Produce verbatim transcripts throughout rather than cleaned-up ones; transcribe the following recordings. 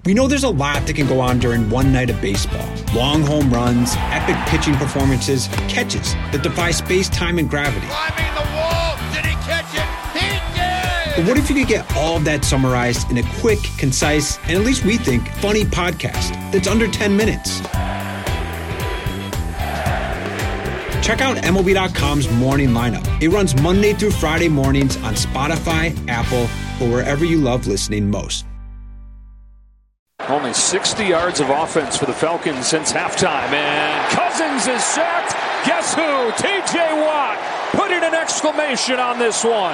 We know there's a lot that can go on during one night of baseball. Long home runs, epic pitching performances, catches that defy space, time, and gravity. Climbing the wall, did he catch it? He did! But what if you could get all of that summarized in a quick, concise, and at least we think, funny podcast that's under ten minutes? Check out M L B dot com's Morning Lineup. It runs Monday through Friday mornings on Spotify, Apple, or wherever you love listening most. Only sixty yards of offense for the Falcons since halftime, and Cousins is sacked. Guess who? T J Watt putting an exclamation on this one.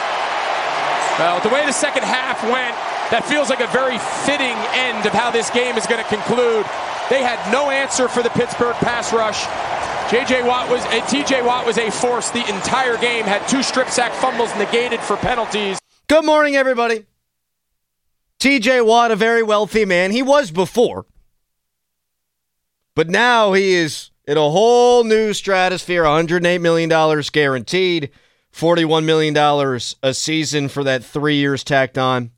Well, the way the second half went, that feels like a very fitting end of how this game is going to conclude. They had no answer for the Pittsburgh pass rush. J J Watt was uh, T J Watt was a force the entire game. Had two strip sack fumbles negated for penalties. Good morning, everybody. T J Watt, a very wealthy man. He was before. But now he is in a whole new stratosphere. one hundred eight million dollars guaranteed. forty-one million dollars a season for that three years tacked on.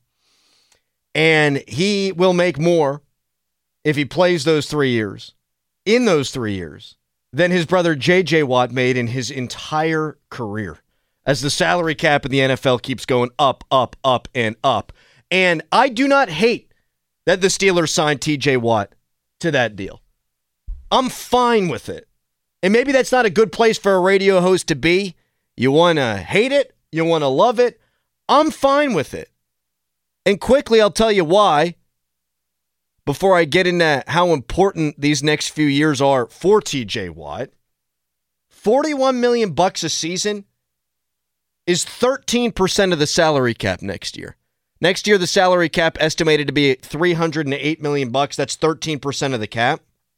And he will make more if he plays those three years, in those three years, than his brother J J Watt made in his entire career. As the salary cap in the N F L keeps going up, up, up, and up. And I do not hate that the Steelers signed T J Watt to that deal. I'm fine with it. And maybe that's not a good place for a radio host to be. You want to hate it. You want to love it. I'm fine with it. And quickly, I'll tell you why before I get into how important these next few years are for T J Watt. forty-one million dollars bucks a season is thirteen percent of the salary cap next year. Next year, the salary cap estimated to be three hundred eight million dollars bucks. That's thirteen percent of the cap.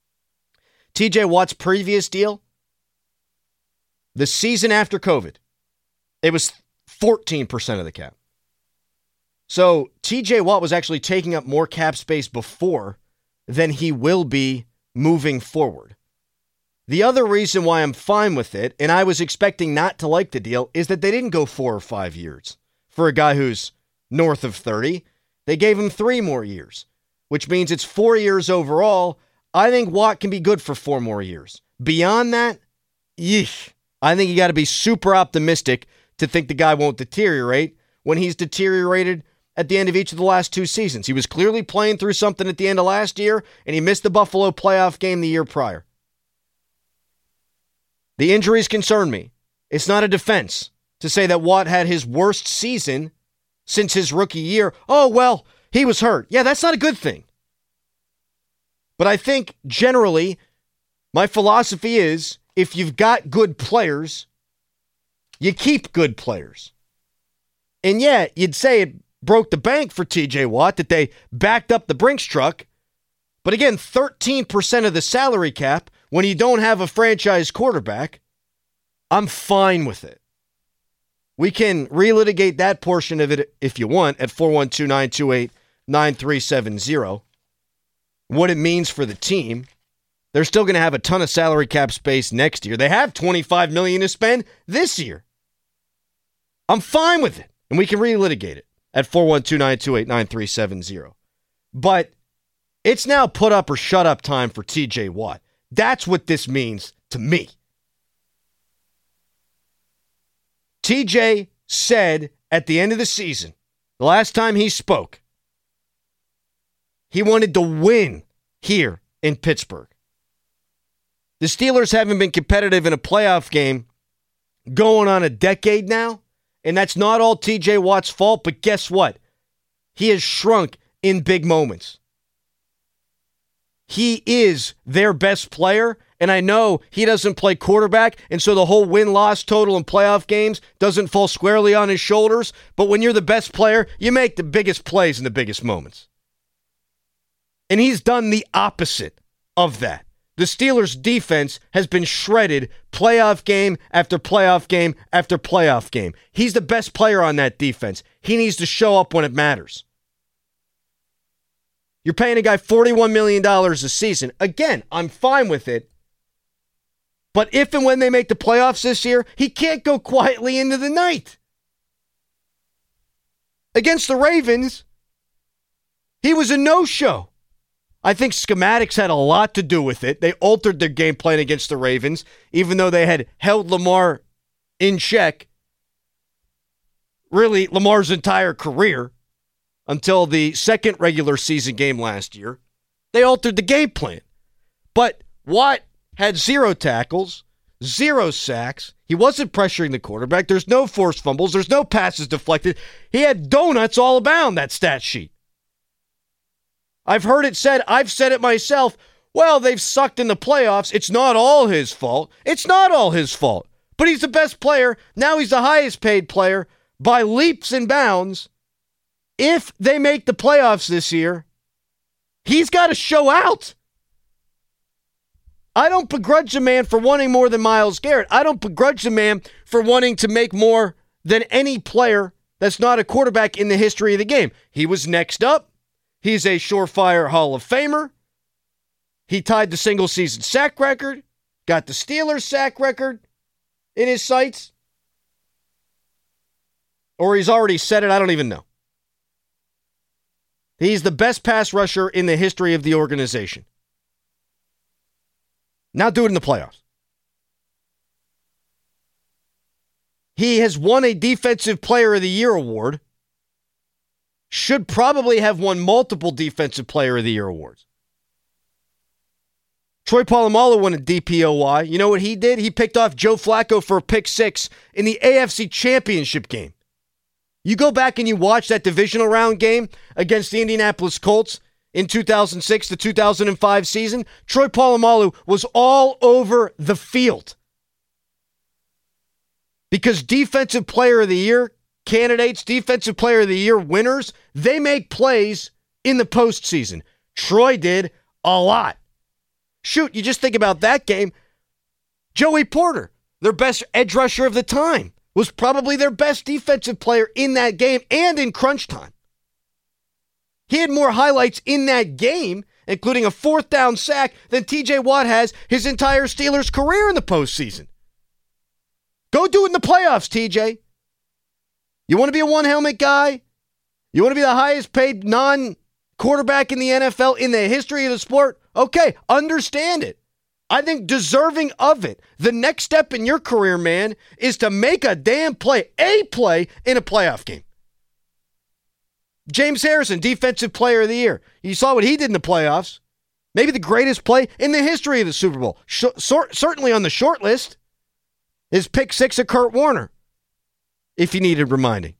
T J Watt's previous deal, the season after COVID, it was fourteen percent of the cap. So T J Watt was actually taking up more cap space before than he will be moving forward. The other reason why I'm fine with it, and I was expecting not to like the deal, is that they didn't go four or five years for a guy who's north of thirty. They gave him three more years, which means it's four years overall. I think Watt can be good for four more years. Beyond that, yeesh. I think you got to be super optimistic to think the guy won't deteriorate when he's deteriorated at the end of each of the last two seasons. He was clearly playing through something at the end of last year, and he missed the Buffalo playoff game the year prior. The injuries concern me. It's not a defense to say that Watt had his worst season since his rookie year. Oh, well, he was hurt. Yeah, that's not a good thing. But I think generally my philosophy is if you've got good players, you keep good players. And yeah, you'd say it broke the bank for T J Watt that they backed up the Brinks truck. But again, thirteen percent of the salary cap when you don't have a franchise quarterback, I'm fine with it. We can relitigate that portion of it if you want at four one two, nine two eight, nine three seven zero. What it means for the team. They're still going to have a ton of salary cap space next year. They have twenty-five million dollars to spend this year. I'm fine with it. And we can relitigate it at four one two, nine two eight, nine three seven zero. But it's now put up or shut up time for T J Watt. That's what this means to me. T J said at the end of the season, the last time he spoke, he wanted to win here in Pittsburgh. The Steelers haven't been competitive in a playoff game going on a decade now, and that's not all T J Watt's fault, but guess what? He has shrunk in big moments. He is their best player, and I know he doesn't play quarterback, and so the whole win-loss total in playoff games doesn't fall squarely on his shoulders, but when you're the best player, you make the biggest plays in the biggest moments. And he's done the opposite of that. The Steelers' defense has been shredded playoff game after playoff game after playoff game. He's the best player on that defense. He needs to show up when it matters. You're paying a guy forty-one million dollars a season. Again, I'm fine with it. But if and when they make the playoffs this year, he can't go quietly into the night. Against the Ravens, He was a no-show. I think schematics had a lot to do with it. They altered their game plan against the Ravens, even though they had held Lamar in check, really Lamar's entire career, until the second regular season game last year. They altered the game plan. But Watt had zero tackles, zero sacks. He wasn't pressuring the quarterback. There's no forced fumbles. There's no passes deflected. He had donuts all around that stat sheet. I've heard it said, I've said it myself, well, they've sucked in the playoffs. It's not all his fault. It's not all his fault. But he's the best player. Now he's the highest paid player by leaps and bounds. If they make the playoffs this year, he's got to show out. I don't begrudge the man for wanting more than Myles Garrett. I don't begrudge the man for wanting to make more than any player that's not a quarterback in the history of the game. He was next up. He's a surefire Hall of Famer. He tied the single-season sack record, got the Steelers sack record in his sights. Or he's already said it, I don't even know. He's the best pass rusher in the history of the organization. Now do it in the playoffs. He has won a Defensive Player of the Year award. Should probably have won multiple Defensive Player of the Year awards. Troy Polamalu won a D P O Y. You know what he did? He picked off Joe Flacco for a pick six in the A F C Championship game. You go back and you watch that divisional round game against the Indianapolis Colts in two thousand six to two thousand five season. Troy Polamalu was all over the field. Because Defensive Player of the Year candidates, Defensive Player of the Year winners, they make plays in the postseason. Troy did a lot. Shoot, you just think about that game. Joey Porter, their best edge rusher of the time, was probably their best defensive player in that game and in crunch time. He had more highlights in that game, including a fourth down sack, than T J Watt has his entire Steelers career in the postseason. Go do it in the playoffs, T J. You want to be a one-helmet guy? You want to be the highest paid non-quarterback in the N F L in the history of the sport? Okay, understand it. I think deserving of it. The next step in your career, man, is to make a damn play, a play in a playoff game. James Harrison, Defensive Player of the Year. You saw what he did in the playoffs. Maybe the greatest play in the history of the Super Bowl. Sh- so- certainly on the short list. His pick six of Kurt Warner, if you needed reminding.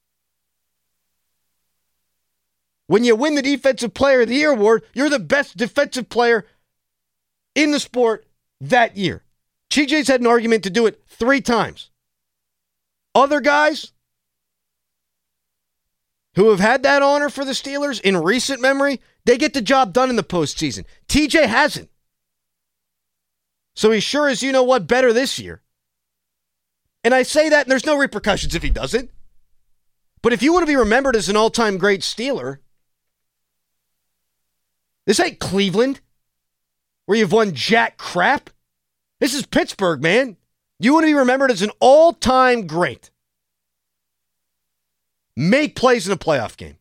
When you win the Defensive Player of the Year award, you're the best defensive player in the sport that year. T J's had an argument to do it three times. Other guys who have had that honor for the Steelers in recent memory, they get the job done in the postseason. T J hasn't. So he sure is, you know what, better this year. And I say that, and there's no repercussions if he doesn't. But if you want to be remembered as an all-time great Steeler, this ain't Cleveland, where you've won jack crap. This is Pittsburgh, man. You want to be remembered as an all-time great. Make plays in a playoff game.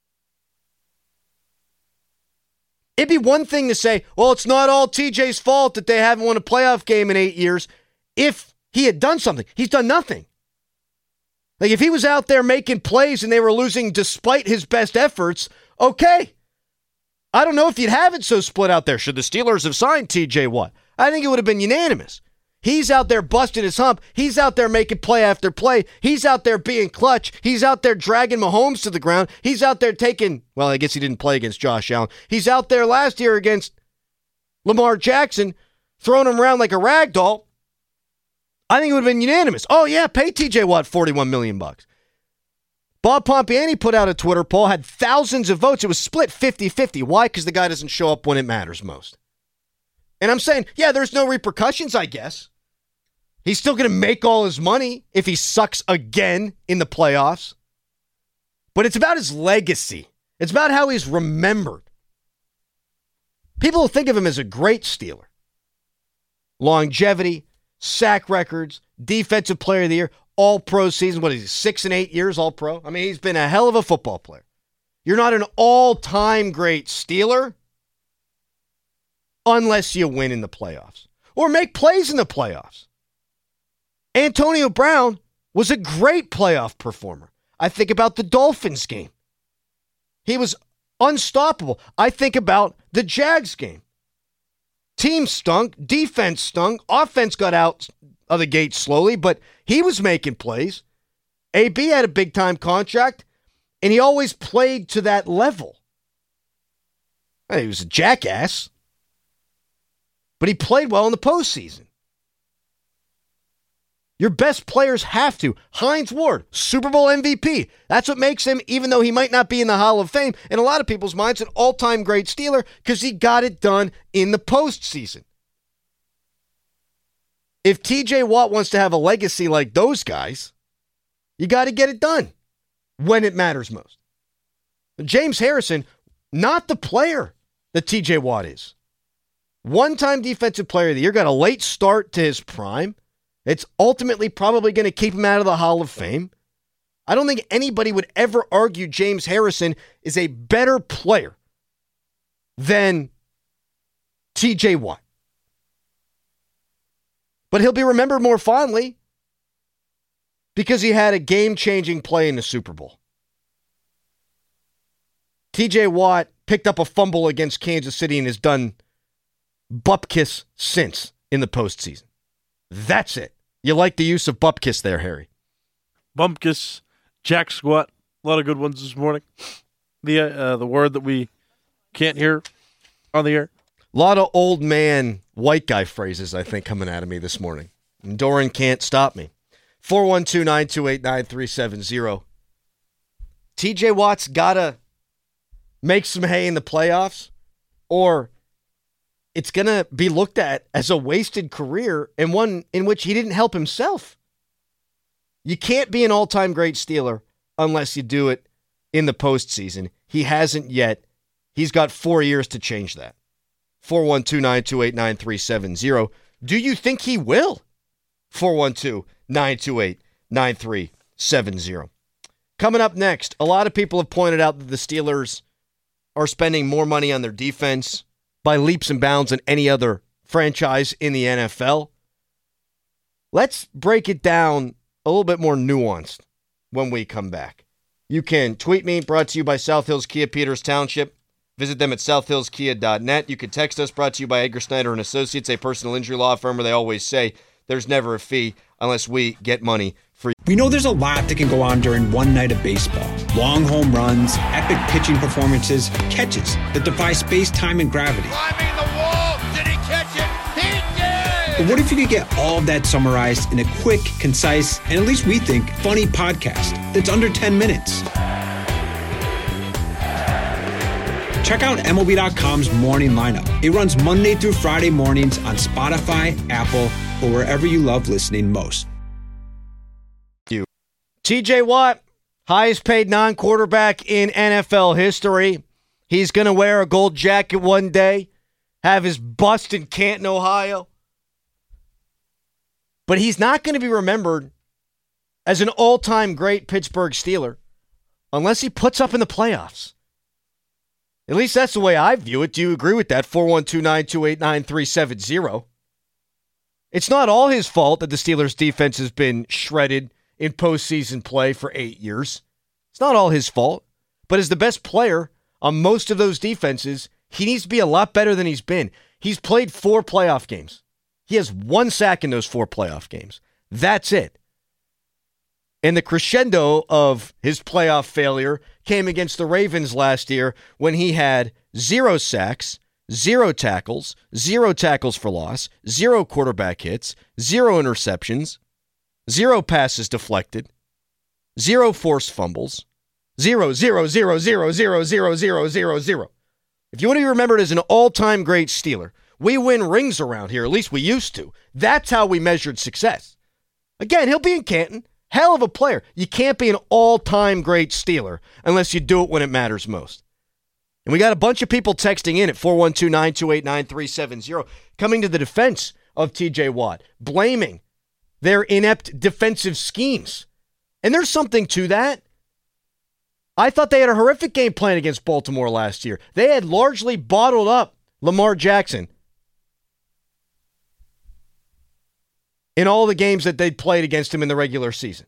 It'd be one thing to say, well, it's not all T J's fault that they haven't won a playoff game in eight years. If he had done something. He's done nothing. Like, if he was out there making plays and they were losing despite his best efforts, okay. I don't know if you'd have it so split out there. Should the Steelers have signed T J Watt? I think it would have been unanimous. He's out there busting his hump. He's out there making play after play. He's out there being clutch. He's out there dragging Mahomes to the ground. He's out there taking, well, I guess he didn't play against Josh Allen. He's out there last year against Lamar Jackson, throwing him around like a rag doll. I think it would have been unanimous. Oh, yeah, pay T J Watt forty-one million bucks. Bob Pompiani put out a Twitter poll, had thousands of votes. It was split fifty-fifty. Why? Because the guy doesn't show up when it matters most. And I'm saying, yeah, there's no repercussions, I guess. He's still going to make all his money if he sucks again in the playoffs. But it's about his legacy. It's about how he's remembered. People will think of him as a great Steeler. Longevity, sack records, Defensive Player of the Year, all-pro season. What is he, six and eight years all-pro? I mean, he's been a hell of a football player. You're not an all-time great Steeler unless you win in the playoffs or make plays in the playoffs. Antonio Brown was a great playoff performer. I think about the Dolphins game. He was unstoppable. I think about the Jags game. Team stunk, defense stunk, offense got out of the gate slowly, but he was making plays. A B had a big-time contract, and he always played to that level. He was a jackass, but he played well in the postseason. Your best players have to. Hines Ward, Super Bowl M V P. That's what makes him, even though he might not be in the Hall of Fame, in a lot of people's minds, an all-time great Steeler because he got it done in the postseason. If T J Watt wants to have a legacy like those guys, you got to get it done when it matters most. James Harrison, not the player that T J Watt is. One-time Defensive Player of the Year, got a late start to his prime. It's ultimately probably going to keep him out of the Hall of Fame. I don't think anybody would ever argue James Harrison is a better player than T J Watt. But he'll be remembered more fondly because he had a game-changing play in the Super Bowl. T J Watt picked up a fumble against Kansas City and has done bupkis since in the postseason. That's it. You like the use of bupkis there, Harry? Bumpkiss, jack squat, a lot of good ones this morning. The uh, the word that we can't hear on the air. A lot of old man, white guy phrases, I think, coming out of me this morning. And Doran can't stop me. four one two, nine two eight, nine three seven zero. T J Watt's got to make some hay in the playoffs, or it's going to be looked at as a wasted career and one in which he didn't help himself. You can't be an all-time great Steeler unless you do it in the postseason. He hasn't yet. He's got four years to change that. four one two, nine two eight, nine three seven zero. Do you think he will? four one two, nine two eight, nine three seven zero. Coming up next, a lot of people have pointed out that the Steelers are spending more money on their defense by leaps and bounds than any other franchise in the N F L. Let's break it down a little bit more nuanced when we come back. You can tweet me, brought to you by South Hills Kia Peters Township. Visit them at south hills kia dot net. You can text us, brought to you by Edgar Snyder and Associates, a personal injury law firm where they always say there's never a fee unless we get money for you. We know there's a lot that can go on during one night of baseball. Long home runs, epic pitching performances, catches that defy space, time, and gravity. Climbing the wall. Did he catch it? He did! But what if you could get all of that summarized in a quick, concise, and at least we think, funny podcast that's under ten minutes? Check out M L B dot com's Morning Lineup. It runs Monday through Friday mornings on Spotify, Apple, or wherever you love listening most. T J Watt, highest paid non-quarterback in N F L history. He's going to wear a gold jacket one day, have his bust in Canton, Ohio. But he's not going to be remembered as an all-time great Pittsburgh Steeler unless he puts up in the playoffs. At least that's the way I view it. Do you agree with that? four one two, nine two eight, nine three seven zero. It's not all his fault that the Steelers' defense has been shredded in postseason play for eight years. It's not all his fault. But as the best player on most of those defenses, he needs to be a lot better than he's been. He's played four playoff games. He has one sack in those four playoff games. That's it. And the crescendo of his playoff failure came against the Ravens last year when he had zero sacks, zero tackles, zero tackles for loss, zero quarterback hits, zero interceptions, zero passes deflected, zero forced fumbles, zero, zero, zero, zero, zero, zero, zero, zero, zero. If you want to be remembered as an all-time great Steeler, we win rings around here, at least we used to. That's how we measured success. Again, he'll be in Canton. Hell of a player. You can't be an all-time great Steeler unless you do it when it matters most. And we got a bunch of people texting in at four one two, nine two eight, nine three seven zero, coming to the defense of T J Watt, blaming their inept defensive schemes. And there's something to that. I thought they had a horrific game plan against Baltimore last year. They had largely bottled up Lamar Jackson in all the games that they'd played against him in the regular season.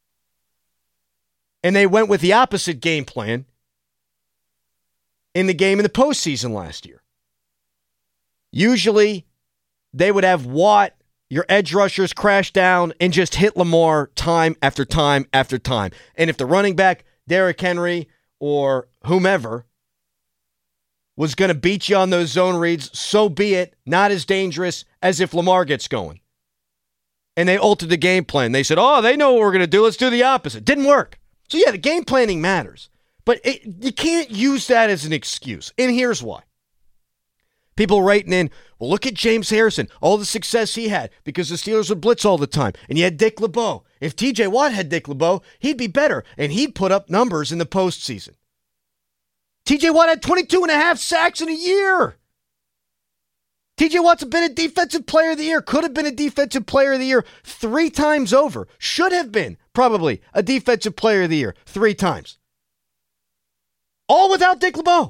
And they went with the opposite game plan in the game in the postseason last year. Usually, they would have Watt, your edge rushers, crash down and just hit Lamar time after time after time. And if the running back, Derrick Henry or whomever, was going to beat you on those zone reads, so be it. Not as dangerous as if Lamar gets going. And they altered the game plan. They said, oh, they know what we're going to do. Let's do the opposite. Didn't work. So, yeah, the game planning matters. But it, you can't use that as an excuse. And here's why. People writing in, well, look at James Harrison, all the success he had because the Steelers would blitz all the time. And you had Dick LeBeau. If T J Watt had Dick LeBeau, he'd be better, and he'd put up numbers in the postseason. T J Watt had twenty-two and a half sacks in a year. T J Watt's been a defensive player of the year, could have been a defensive player of the year three times over, should have been probably a defensive player of the year three times. All without Dick LeBeau.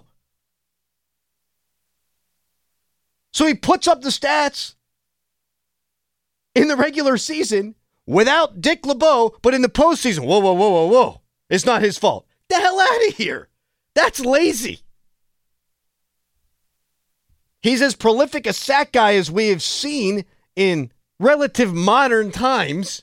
So he puts up the stats in the regular season without Dick LeBeau, but in the postseason, whoa, whoa, whoa, whoa, whoa. It's not his fault. The hell out of here. That's lazy. He's as prolific a sack guy as we have seen in relative modern times.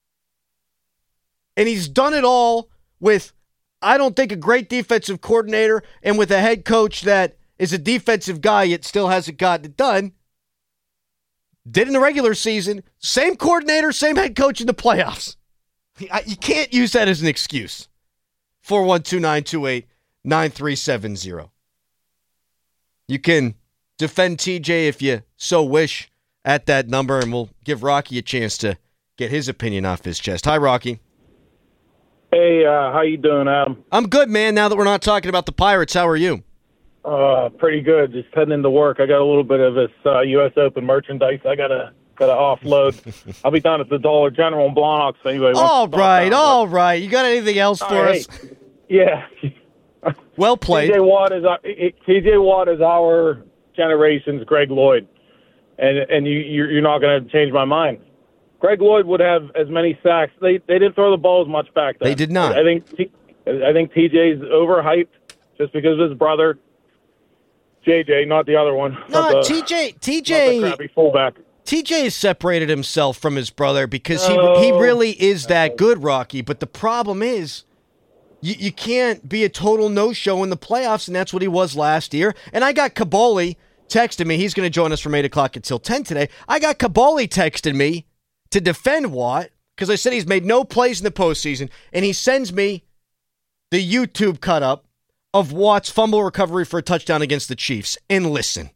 And he's done it all with, I don't think, a great defensive coordinator and with a head coach that is a defensive guy yet still hasn't gotten it done. Did in the regular season. Same coordinator, same head coach in the playoffs. You can't use that as an excuse. four one two, nine two eight, nine three seven zero. You can defend T J if you so wish at that number, and we'll give Rocky a chance to get his opinion off his chest. Hi, Rocky. Hey, uh, how you doing, Adam? I'm good, man. Now that we're not talking about the Pirates, how are you? Uh, pretty good. Just heading into work. I got a little bit of this uh, U S Open merchandise. I gotta gotta offload. I'll be down at the Dollar General in Blawnox. So anyway, all right, all right. You got anything else for right, us? Hey, yeah. Well played. T J Watt is our, T J Watt is our generation's Greg Lloyd, and and you you're not going to change my mind. Greg Lloyd would have as many sacks. They they didn't throw the ball as much back then. They did not. I think T, I think T J's overhyped just because of his brother. J J, not the other one. No, the, T J, T J, not the crappy fullback. T J has separated himself from his brother because he oh, he really is that good, Rocky. But the problem is, you, you can't be a total no-show in the playoffs, and that's what he was last year. And I got Kabali texting me. He's going to join us from eight o'clock until ten today. I got Kabali texting me to defend Watt because I said he's made no plays in the postseason, and he sends me the YouTube cut-up of Watt's fumble recovery for a touchdown against the Chiefs. And listen,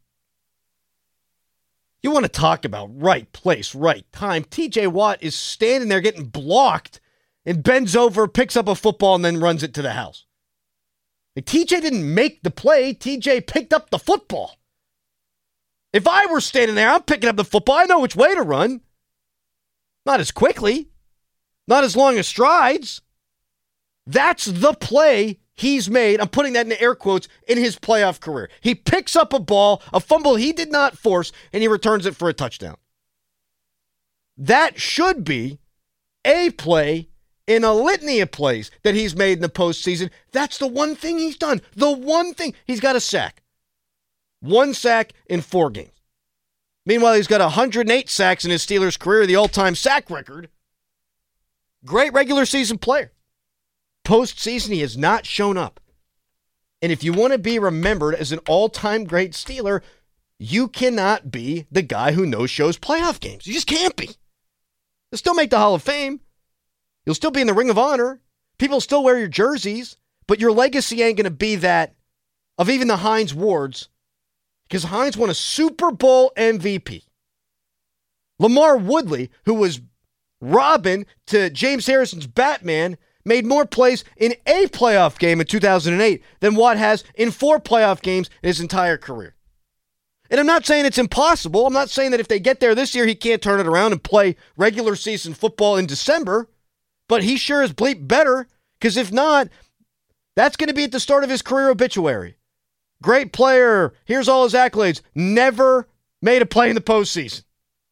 you want to talk about right place, right time. T J Watt is standing there getting blocked and bends over, picks up a football, and then runs it to the house. Like, T J didn't make the play. T J picked up the football. If I were standing there, I'm picking up the football. I know which way to run. Not as quickly. Not as long as strides. That's the play he's made, I'm putting that in air quotes, in his playoff career. He picks up a ball, a fumble he did not force, and he returns it for a touchdown. That should be a play in a litany of plays that he's made in the postseason. That's the one thing he's done. The one thing. He's got a sack. One sack in four games. Meanwhile, he's got one hundred eight sacks in his Steelers career, the all-time sack record. Great regular season player. Postseason, he has not shown up. And if you want to be remembered as an all-time great Steeler, you cannot be the guy who no-shows playoff games. You just can't be. You'll still make the Hall of Fame. You'll still be in the Ring of Honor. People still wear your jerseys. But your legacy ain't going to be that of even the Hines Wards, because Hines won a Super Bowl M V P. LaMarr Woodley, who was Robin to James Harrison's Batman, made more plays in a playoff game in two thousand eight than Watt has in four playoff games in his entire career. And I'm not saying it's impossible. I'm not saying that if they get there this year, he can't turn it around and play regular season football in December. But he sure is bleep better, because if not, That's going to be at the start of his career obituary. Great player. Here's all his accolades. Never made a play in the postseason.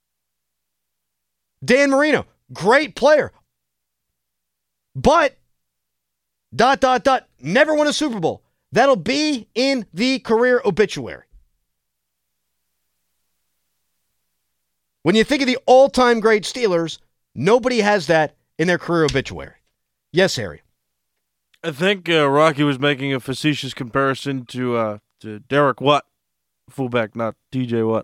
Dan Marino, great player. But, dot, dot, dot, never won a Super Bowl. That'll be in the career obituary. When you think of the all-time great Steelers, nobody has that in their career obituary. Yes, Harry. I think uh, Rocky was making a facetious comparison to uh, to Derek Watt, fullback, not T J Watt.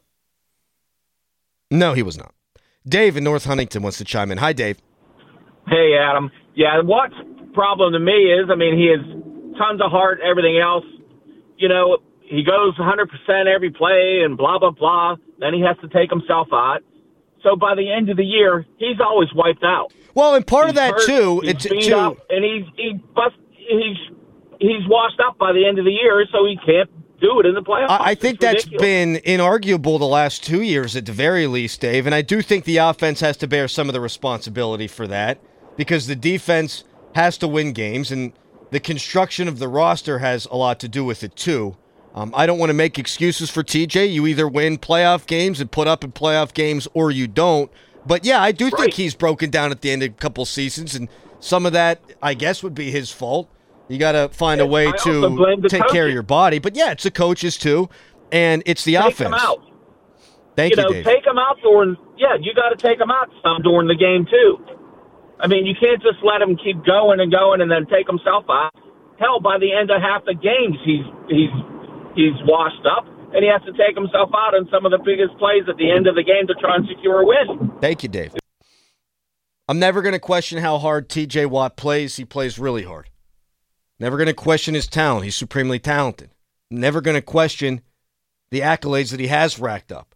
No, he was not. Dave in North Huntington wants to chime in. Hi, Dave. Hey, Adam. Yeah, Watt's problem to me is, I mean, he has tons of heart, everything else. You know, he goes one hundred percent every play and blah, blah, blah. Then he has to take himself out. So by the end of the year, he's always wiped out. Well, and part he's of that, hurt, too, he's it's beat too, up, and he's he bust, he's he's washed up by the end of the year, so he can't do it in the playoffs. I, I think It's that's ridiculous. been inarguable the last two years at the very least, Dave. And I do think the offense has to bear some of the responsibility for that because the defense has to win games, and the construction of the roster has a lot to do with it, too. Um, I don't want to make excuses for T J. You either win playoff games and put up in playoff games or you don't. But, yeah, I do Right. think he's broken down at the end of a couple seasons, and some of that, I guess, would be his fault. You got to find a way I also blame to the take care of coaches. your body. But, yeah, it's the coaches, too, and it's the Take offense. him out. Thank you you, know, Dave. take him out during, yeah, you got to take him out some during the game, too. I mean, you can't just let him keep going and going and then take himself out. Hell, by the end of half the games, he's he's he's washed up, and he has to take himself out in some of the biggest plays at the end of the game to try and secure a win. Thank you, Dave. I'm never going to question how hard T J Watt plays. He plays really hard. Never going to question his talent. He's supremely talented. Never going to question the accolades that he has racked up.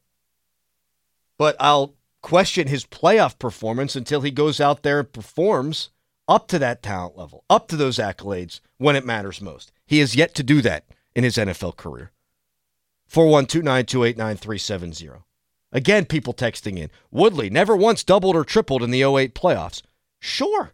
But I'll question his playoff performance until he goes out there and performs up to that talent level, up to those accolades when it matters most. He has yet to do that in his N F L career. four one two, nine two eight, nine three seven zero. Again, people texting in. Woodley never once doubled or tripled in the oh eight playoffs. Sure.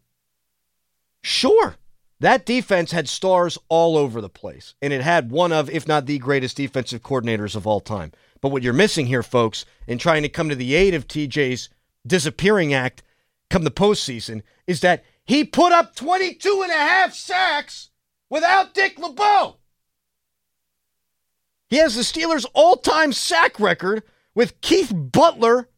Sure. That defense had stars all over the place, and it had one of, if not the greatest defensive coordinators of all time. But what you're missing here, folks, in trying to come to the aid of T J's disappearing act come the postseason, is that he put up twenty-two and a half sacks without Dick LeBeau. He has the Steelers' all-time sack record with Keith Butler,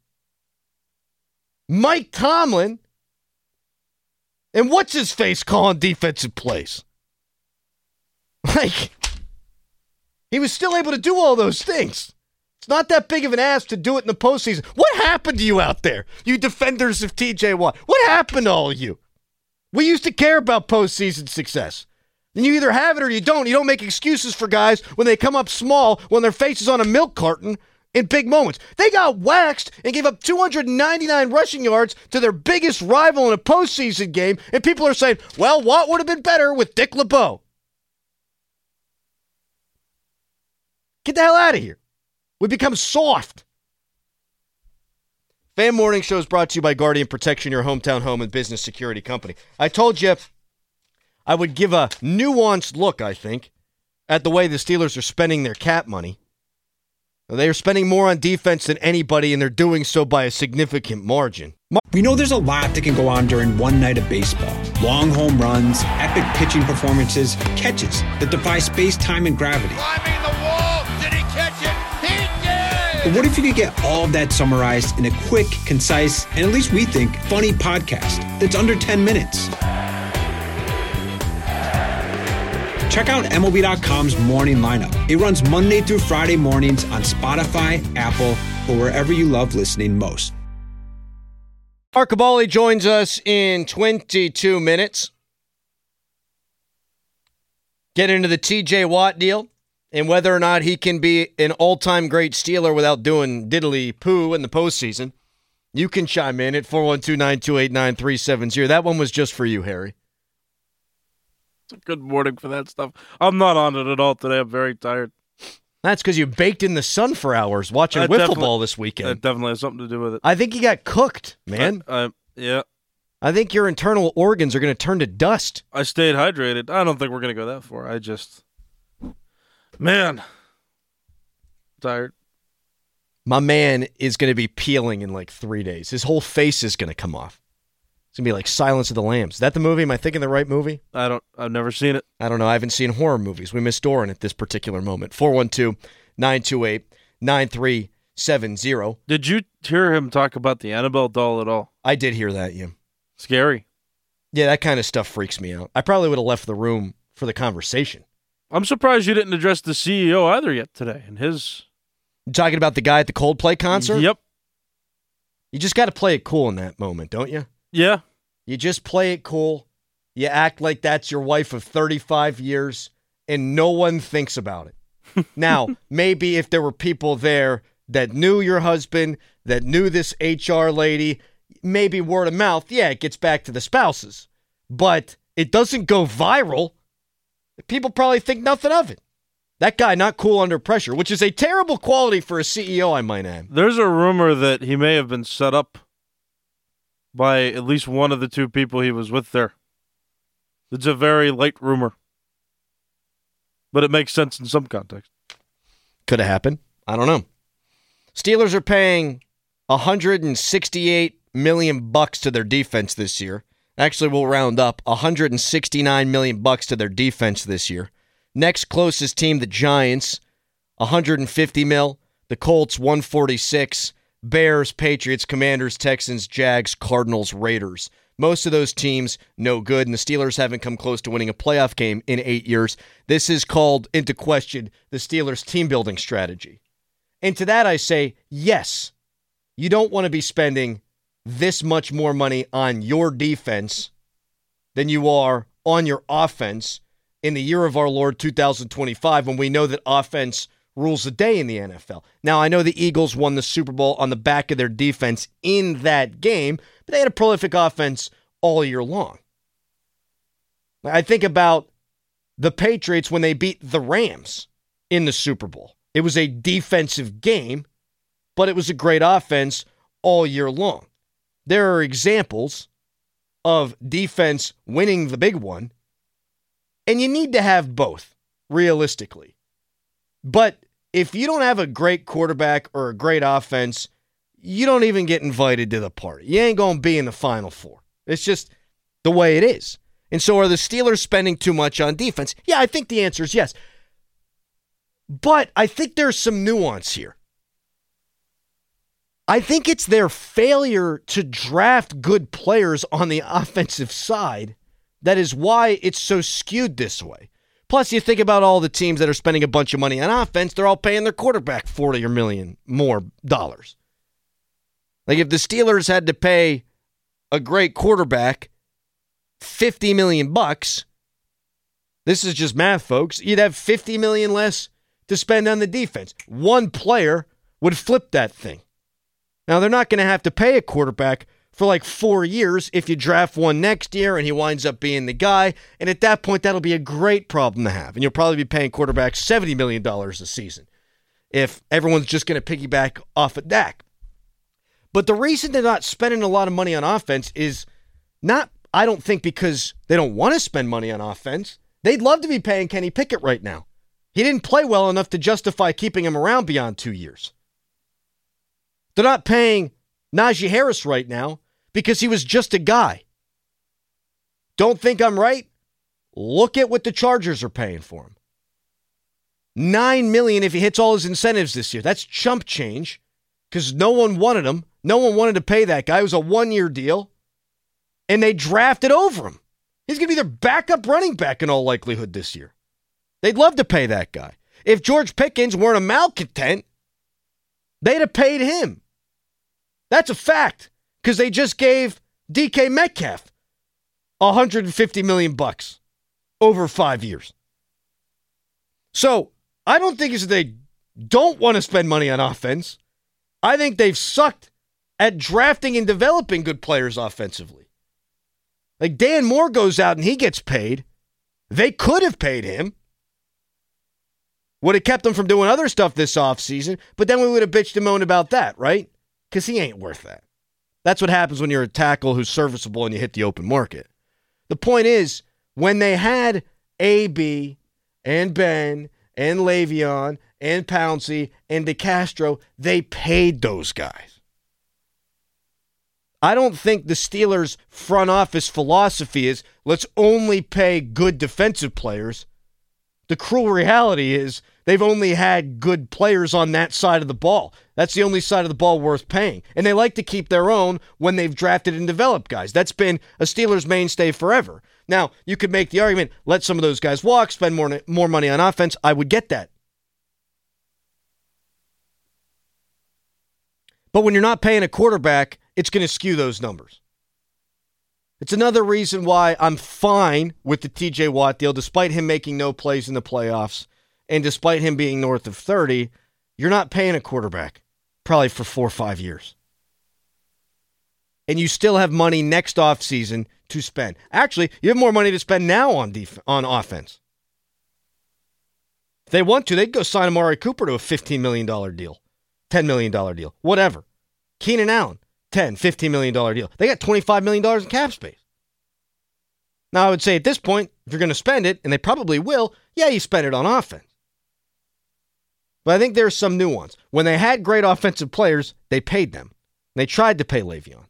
Mike Tomlin, and what's his face calling defensive plays? Like, he was still able to do all those things. It's not that big of an ask to do it in the postseason. What happened to you out there, you defenders of T J Watt? What happened to all of you? We used to care about postseason success. And you either have it or you don't. You don't make excuses for guys when they come up small, when their face is on a milk carton in big moments. They got waxed and gave up two hundred ninety-nine rushing yards to their biggest rival in a postseason game, and people are saying, well, what would have been better with Dick LeBeau? Get the hell out of here. We become soft. Fan Morning Show is brought to you by Guardian Protection, your hometown home and business security company. I told you I would give a nuanced look, I think, at the way the Steelers are spending their cap money. They are spending more on defense than anybody, and they're doing so by a significant margin. We know there's a lot that can go on during one night of baseball. Long home runs, epic pitching performances, catches that defy space, time, and gravity. Climbing the wall. Did he catch it? He did! But what if you could get all of that summarized in a quick, concise, and at least we think, funny podcast that's under ten minutes? Check out M L B dot com's Morning Lineup. It runs Monday through Friday mornings on Spotify, Apple, or wherever you love listening most. Mark Cabali joins us in twenty-two minutes. Get into the T J Watt deal and whether or not he can be an all-time great Steeler without doing diddly-poo in the postseason. You can chime in at four one two, nine two eight, nine three seven zero. That one was just for you, Harry. It's a good morning for that stuff. I'm not on it at all today. I'm very tired. That's because you baked in the sun for hours watching That wiffle definitely- ball this That weekend. definitely has something to do with it. I think you got cooked, man. I, I, yeah. I think your internal organs are going to turn to dust. I stayed hydrated. I don't think we're going to go that far. I just, man, tired. My man is going to be peeling in like three days. His whole face is going to come off. It's going to be like Silence of the Lambs. Is that the movie? Am I thinking the right movie? I don't, I've never seen it. I don't know. I haven't seen horror movies. We missed Doran at this particular moment. four one two, nine two eight, nine three seven zero. Did you hear him talk about the Annabelle doll at all? I did hear that, yeah. Scary. Yeah, that kind of stuff freaks me out. I probably would have left the room for the conversation. I'm surprised you didn't address the C E O either yet today and his... You talking about the guy at the Coldplay concert? Yep. You just got to play it cool in that moment, don't you? Yeah. You just play it cool. You act like that's your wife of thirty-five years, and no one thinks about it. Now, maybe if there were people there that knew your husband, that knew this H R lady, maybe word of mouth, yeah, it gets back to the spouses. But it doesn't go viral. People probably think nothing of it. That guy not cool under pressure, which is a terrible quality for a C E O, I might add. There's a rumor that he may have been set up by at least one of the two people he was with there. It's a very light rumor, but it makes sense in some context. Could have happened. I don't know. Steelers are paying one hundred sixty-eight million bucks to their defense this year. Actually, we'll round up one hundred sixty-nine million bucks to their defense this year. Next closest team, the Giants, one hundred fifty mil. The Colts, one hundred forty-six. Bears, Patriots, Commanders, Texans, Jags, Cardinals, Raiders. Most of those teams, no good, and the Steelers haven't come close to winning a playoff game in eight years. This is called into question the Steelers' team-building strategy. And to that I say, yes, you don't want to be spending this much more money on your defense than you are on your offense in the year of our Lord two thousand twenty-five, when we know that offense rules the day in the N F L. Now, I know the Eagles won the Super Bowl on the back of their defense in that game, but they had a prolific offense all year long. I think about the Patriots when they beat the Rams in the Super Bowl. It was a defensive game, but it was a great offense all year long. There are examples of defense winning the big one, and you need to have both, realistically. But if you don't have a great quarterback or a great offense, you don't even get invited to the party. You ain't going to be in the Final Four. It's just the way it is. And so are the Steelers spending too much on defense? Yeah, I think the answer is yes. But I think there's some nuance here. I think it's their failure to draft good players on the offensive side that is why it's so skewed this way. Plus, you think about all the teams that are spending a bunch of money on offense, they're all paying their quarterback forty or million more dollars. Like if the Steelers had to pay a great quarterback fifty million bucks, this is just math, folks, you'd have fifty million less to spend on the defense. One player would flip that thing. Now, they're not going to have to pay a quarterback for like four years if you draft one next year and he winds up being the guy. And at that point, that'll be a great problem to have. And you'll probably be paying quarterbacks seventy million dollars a season if everyone's just going to piggyback off of Dak. But the reason they're not spending a lot of money on offense is not, I don't think, because they don't want to spend money on offense. They'd love to be paying Kenny Pickett right now. He didn't play well enough to justify keeping him around beyond two years. They're not paying Najee Harris right now because he was just a guy. Don't think I'm right? Look at what the Chargers are paying for him. Nine million dollars if he hits all his incentives this year. That's chump change because no one wanted him. No one wanted to pay that guy. It was a one-year deal, and they drafted over him. He's going to be their backup running back in all likelihood this year. They'd love to pay that guy. If George Pickens weren't a malcontent, they'd have paid him. That's a fact, because they just gave D K Metcalf one hundred fifty million bucks over five years. So I don't think it's that they don't want to spend money on offense. I think they've sucked at drafting and developing good players offensively. Like Dan Moore goes out and he gets paid. They could have paid him. Would have kept him from doing other stuff this offseason, but then we would have bitched and moaned about that, right? Because he ain't worth that. That's what happens when you're a tackle who's serviceable and you hit the open market. The point is, when they had A B and Ben and Le'Veon and Pouncey and DeCastro, they paid those guys. I don't think the Steelers' front office philosophy is, let's only pay good defensive players. The cruel reality is they've only had good players on that side of the ball. That's the only side of the ball worth paying. And they like to keep their own when they've drafted and developed guys. That's been a Steelers mainstay forever. Now, you could make the argument, let some of those guys walk, spend more, more money on offense. I would get that. But when you're not paying a quarterback, it's going to skew those numbers. It's another reason why I'm fine with the T J Watt deal, despite him making no plays in the playoffs, and despite him being north of thirty, you're not paying a quarterback probably for four or five years. And you still have money next offseason to spend. Actually, you have more money to spend now on def- on offense. If they want to, they'd go sign Amari Cooper to a fifteen million dollars deal, ten million dollars deal, whatever. Keenan Allen, ten, fifteen million dollars deal. They got twenty-five million dollars in cap space. Now, I would say at this point, if you're going to spend it, and they probably will, yeah, you spend it on offense. But I think there's some nuance. When they had great offensive players, they paid them. They tried to pay Le'Veon.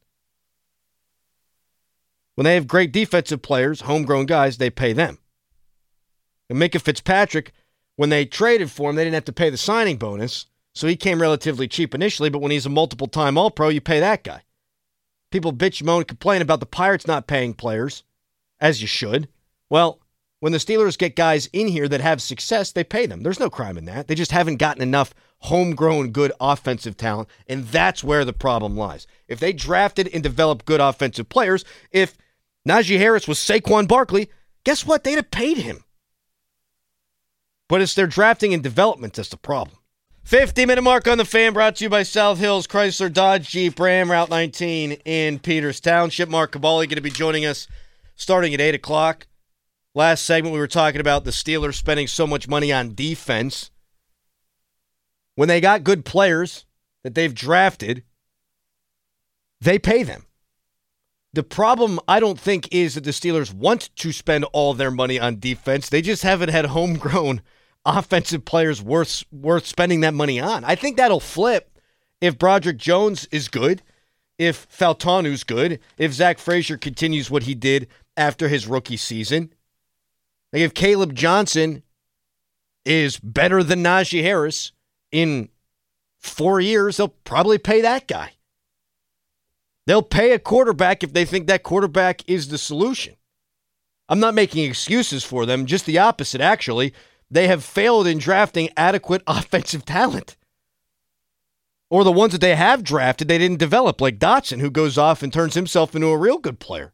When they have great defensive players, homegrown guys, they pay them. And Minkah Fitzpatrick, when they traded for him, they didn't have to pay the signing bonus, so he came relatively cheap initially, but when he's a multiple-time All-Pro, you pay that guy. People bitch, moan, and complain about the Pirates not paying players, as you should. Well, when the Steelers get guys in here that have success, they pay them. There's no crime in that. They just haven't gotten enough homegrown good offensive talent, and that's where the problem lies. If they drafted and developed good offensive players, if Najee Harris was Saquon Barkley, guess what? They'd have paid him. But it's their drafting and development that's the problem. fifty-minute mark on the Fan, brought to you by South Hills Chrysler Dodge Jeep Ram, Route nineteen in Peters Township. Mark Kaboly going to be joining us starting at eight o'clock. Last segment, we were talking about the Steelers spending so much money on defense. When they got good players that they've drafted, they pay them. The problem, I don't think, is that the Steelers want to spend all their money on defense. They just haven't had homegrown offensive players worth, worth spending that money on. I think that'll flip if Broderick Jones is good, if Faltanu's good, if Zach Frazier continues what he did after his rookie season. Like if Caleb Johnson is better than Najee Harris in four years, they'll probably pay that guy. They'll pay a quarterback if they think that quarterback is the solution. I'm not making excuses for them, just the opposite, actually. They have failed in drafting adequate offensive talent. Or the ones that they have drafted, they didn't develop, like Dotson, who goes off and turns himself into a real good player.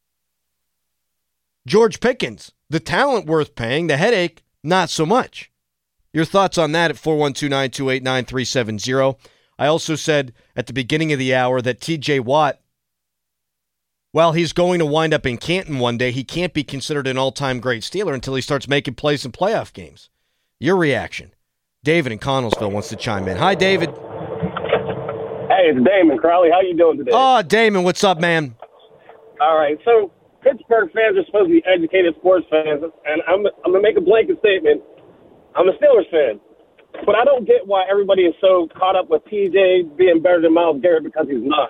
George Pickens, the talent worth paying, the headache, not so much. Your thoughts on that at four one two, nine two eight, nine three seven zero. I also said at the beginning of the hour that T J Watt, while he's going to wind up in Canton one day, he can't be considered an all-time great Steeler until he starts making plays in playoff games. Your reaction? David in Connellsville wants to chime in. Hi, David. Hey, it's Damon Crowley. How you doing today? Oh, Damon, what's up, man? All right, so Pittsburgh fans are supposed to be educated sports fans, and I'm, I'm going to make a blanket statement. I'm a Steelers fan, but I don't get why everybody is so caught up with T J being better than Myles Garrett, because he's not.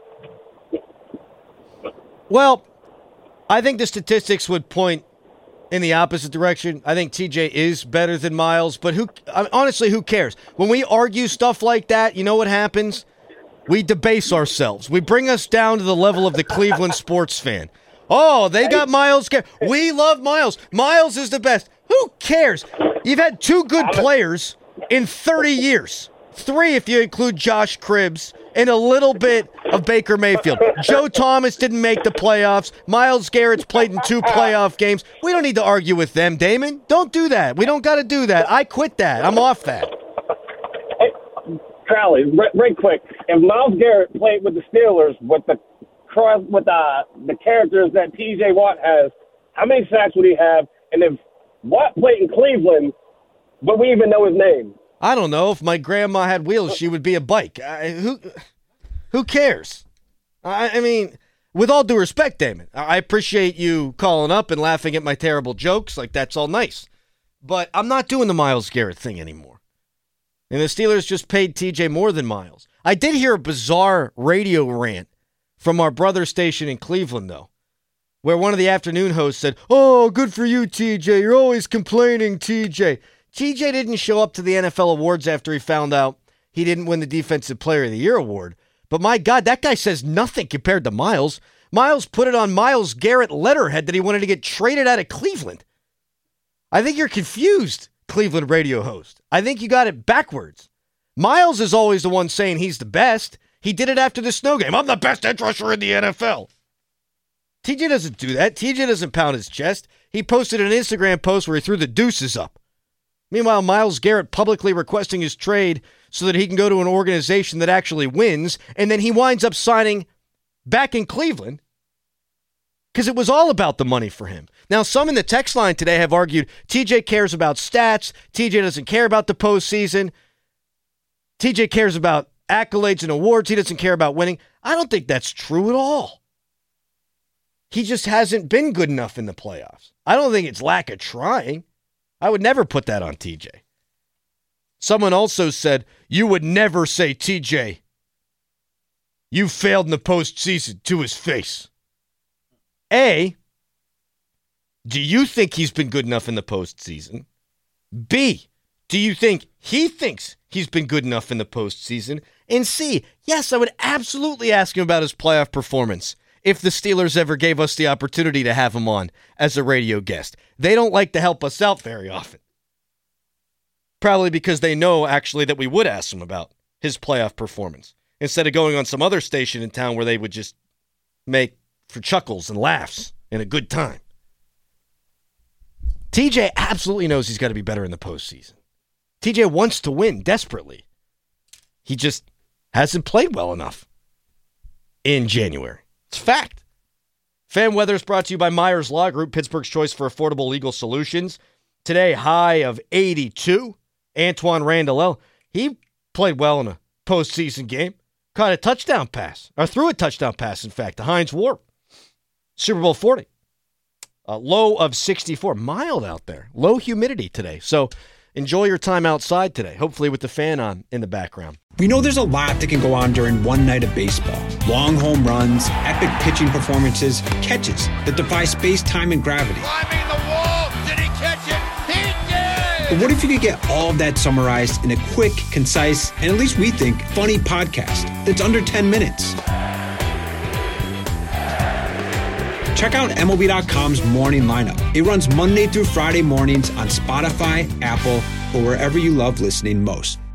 Well, I think the statistics would point in the opposite direction. I think T J is better than Myles, but who? honestly, who cares? When we argue stuff like that, you know what happens? We debase ourselves. We bring us down to the level of the Cleveland sports fan. Oh, they got Myles Garrett. We love Myles. Myles is the best. Who cares? You've had two good players in thirty years. Three if you include Josh Cribbs, and a little bit of Baker Mayfield. Joe Thomas didn't make the playoffs. Myles Garrett's played in two playoff games. We don't need to argue with them, Damon. Don't do that. We don't got to do that. I quit that. I'm off that. Hey, Crowley, right, right quick. If Myles Garrett played with the Steelers with the cross with the the characters that T J Watt has, how many sacks would he have? And if Watt played in Cleveland, would we even know his name? I don't know. If my grandma had wheels, she would be a bike. I, who, who cares? I, I mean, with all due respect, Damon, I appreciate you calling up and laughing at my terrible jokes. Like, that's all nice. But I'm not doing the Myles Garrett thing anymore. And the Steelers just paid T J more than Myles. I did hear a bizarre radio rant from our brother station in Cleveland, though, where one of the afternoon hosts said, "Oh, good for you, T J. You're always complaining, T J." T J didn't show up to the N F L awards after he found out he didn't win the Defensive Player of the Year award. But my God, that guy says nothing compared to Myles. Myles put it on Myles Garrett letterhead that he wanted to get traded out of Cleveland. I think you're confused, Cleveland radio host. I think you got it backwards. Myles is always the one saying he's the best. He did it after the snow game. I'm the best edge rusher in the N F L. T J doesn't do that. T J doesn't pound his chest. He posted an Instagram post where he threw the deuces up. Meanwhile, Myles Garrett publicly requesting his trade so that he can go to an organization that actually wins, and then he winds up signing back in Cleveland because it was all about the money for him. Now, some in the text line today have argued T J cares about stats. T J doesn't care about the postseason. T J cares about accolades and awards. He doesn't care about winning. I don't think that's true at all. He just hasn't been good enough in the playoffs. I don't think it's lack of trying. I would never put that on T J. Someone also said, you would never say, T J, you failed in the postseason, to his face. A, do you think he's been good enough in the postseason? B, do you think he thinks he's been good enough in the postseason? And C, yes, I would absolutely ask him about his playoff performance if the Steelers ever gave us the opportunity to have him on as a radio guest. They don't like to help us out very often. Probably because they know, actually, that we would ask him about his playoff performance instead of going on some other station in town where they would just make for chuckles and laughs and a good time. T J absolutely knows he's got to be better in the postseason. T J wants to win desperately. He just hasn't played well enough in January. It's a fact. Fan Weather is brought to you by Myers Law Group, Pittsburgh's choice for affordable legal solutions. Today, high of eighty-two. Antoine Randall, he played well in a postseason game. Caught a touchdown pass, or threw a touchdown pass, in fact, to Hines Ward. Super Bowl forty. A low of sixty-four. Mild out there. Low humidity today. So enjoy your time outside today, hopefully with the fan on in the background. We know there's a lot that can go on during one night of baseball. Long home runs, epic pitching performances, catches that defy space, time, and gravity. Climbing the wall. Did he catch it? He did! But what if you could get all of that summarized in a quick, concise, and at least we think, funny podcast that's under ten minutes? Check out M L B dot com's Morning Lineup. It runs Monday through Friday mornings on Spotify, Apple, or wherever you love listening most.